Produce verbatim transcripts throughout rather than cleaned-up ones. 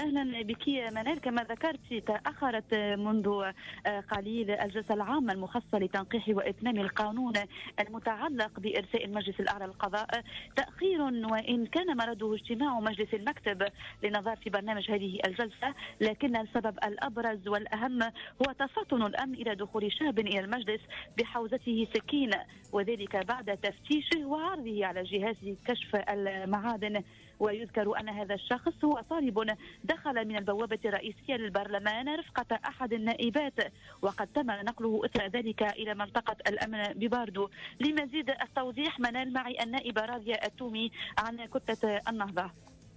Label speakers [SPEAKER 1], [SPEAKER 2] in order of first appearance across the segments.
[SPEAKER 1] أهلا بك منال. كما ذكرت تأخرت منذ قليل الجلسة العامة المخصصة لتنقيح وإتمام القانون المتعلق بإرساء المجلس الأعلى للقضاء. تأخير وإن كان مرده اجتماع مجلس المكتب لنظر في برنامج هذه الجلسة، لكن السبب الأبرز والأهم هو تفطن الأمن إلى دخول شاب إلى المجلس بحوزته سكين، وذلك بعد تفتيشه وعرضه على جهاز كشف المعادن. ويذكر أن هذا الشخص هو طالب دخل من البوابة الرئيسية للبرلمان رفقة أحد النائبات، وقد تم نقله إثر ذلك إلى منطقة الأمن بباردو. لمزيد التوضيح منال معي النائبة راضية التومي عن كتلة النهضة.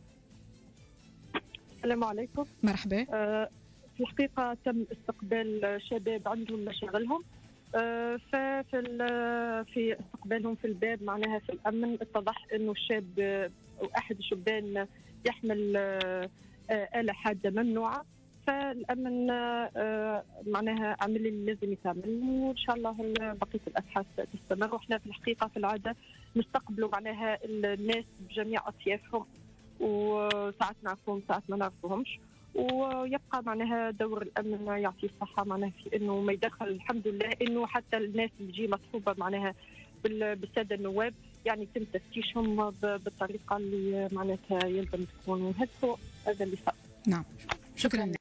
[SPEAKER 2] السلام عليكم.
[SPEAKER 3] مرحبا.
[SPEAKER 2] آه في الحقيقة تم استقبال شباب عندهم مشاغلهم، آه ففي في استقبالهم في الباب معناها في الأمن اتضح أنه الشاب أو أحد الشبان يحمل آه آلة حادة ممنوعة، فالأمن آه معناها عمل اللي لازم يتعمل، وإن شاء الله بقية الأبحاث تستمر. وإحنا في الحقيقة في العادة نستقبلوا معناها الناس بجميع أطيافهم، وساعات نعرفهم ساعات ما نعرفهمش، ويبقى معناها دور الأمن يعطي الصحة معناها في إنه ما يدخل. الحمد لله إنه حتى الناس اللي تجي مصحوبة معناها بالسادة النواب يعني يتم تفتيشهم بالطريقة اللي معناتها يلزم تكون. هذا اللي صار.
[SPEAKER 3] نعم، شكرا.